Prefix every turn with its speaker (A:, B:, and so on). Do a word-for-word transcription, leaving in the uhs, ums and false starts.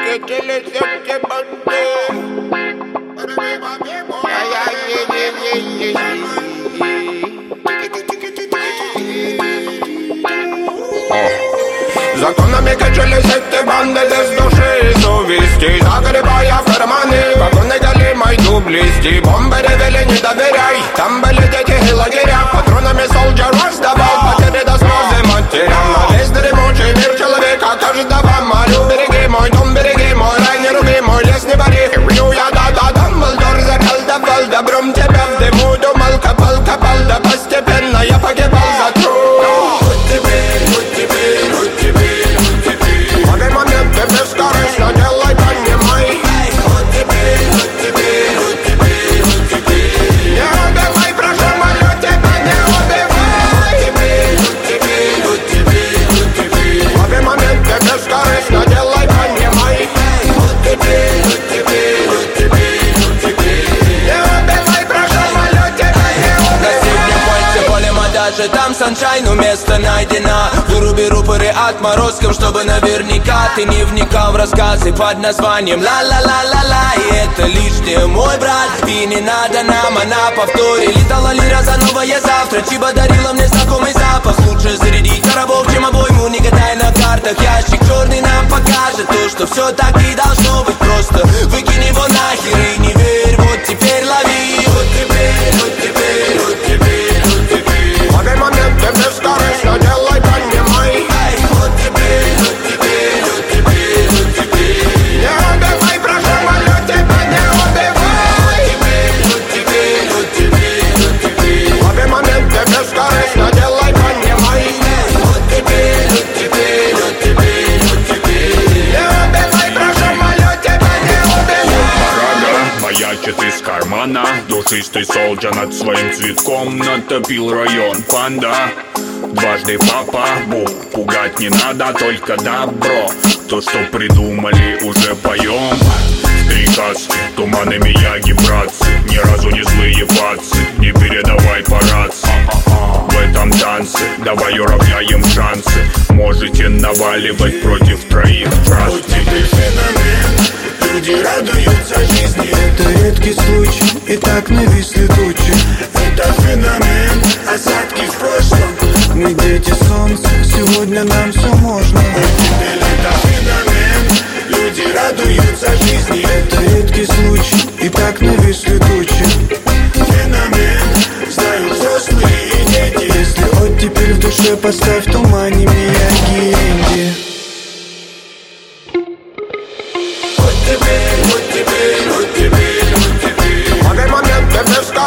A: Законами качались эти банды без души и совести, загребая в карманы вагоны голимой дублисти. Бомбы ревели, не доверяй, там были дети и лагеря. Патронами солджер раздавал потери до слезы матерям. На весь дремучий мир человека каждого молю. Береги мой дом, береги мой рай, не руби мой лес, не вари. Люблю я, да-да, Дамблдор заколдовал добром тебя в дыму. Думал, копал, копал, да постепенно я погибал за труд. Бескорыстно делай, понимай. Вот теперь, вот теперь, вот теперь, вот теперь. Не убивай, прошу, молю тебя, не убивай. Вот теперь, вот теперь, вот теперь, вот теперь. Лови моменты, бескорыстно делай, понимай. Вот теперь, вот теперь, вот теперь, вот теперь. Не убивай, прошу, молю тебя, не убивай. На синем кольце поле мадажи, там саншайн, место найдено. Выруби рупоры отморозком, чтобы наверняка ты не вникал в рассказы под названием ла-ла-ла-ла-ла. И это лишнее, мой брат, и не надо нам, она повторе. Летала лира за новое завтра, Чиба дарила мне знакомый запах. Лучше зарядить коробок, чем обойму, не гадай на картах. Ящик черный нам покажет то, что все так и должно быть. Просто выкинь его нахер и не верь, вот теперь лови. Вот теперь, вот теперь, вот теперь, вот теперь. Лови моменты, бескорыстно делай, понимай. Вот теперь, вот теперь, вот теперь, вот теперь. Не убивай, прошу, молю тебя, не убивай. Вот теперь, вот теперь, вот теперь. Лови моменты, бескорыстно делай, понимай. Вот теперь, вот теперь, вот теперь, вот теперь. Не убивай, прошу, молю тебя, не убивай.
B: Парада маячит из кармана. Душистый солджа над своим цветком натопил район. Панда, дважды папа, бух, пугать не надо, только добро. То, что придумали, уже поем. Приказки, туманы Мияги, братцы. Ни разу не злые пацы, не передавай по рации. В этом танце давай уравняем шансы. Можете наваливать против троих.
C: Вот теперь феномен, люди радуются жизни.
D: Это редкий случай, и так нависли тучи.
C: Это феномен, осадки в прошлом.
D: Мы дети солнца, сегодня нам все можно.
C: Вот теперь это феномен, люди радуются жизни.
D: Это редкий случай, и так нависли тучи.
C: Феномен, знают взрослые и дети.
D: Если оттепель в душе, поставь в тумане Мияги и Энди.
C: Вот теперь, вот теперь, вот теперь, вот теперь.
A: Лови моменты, бескорыстно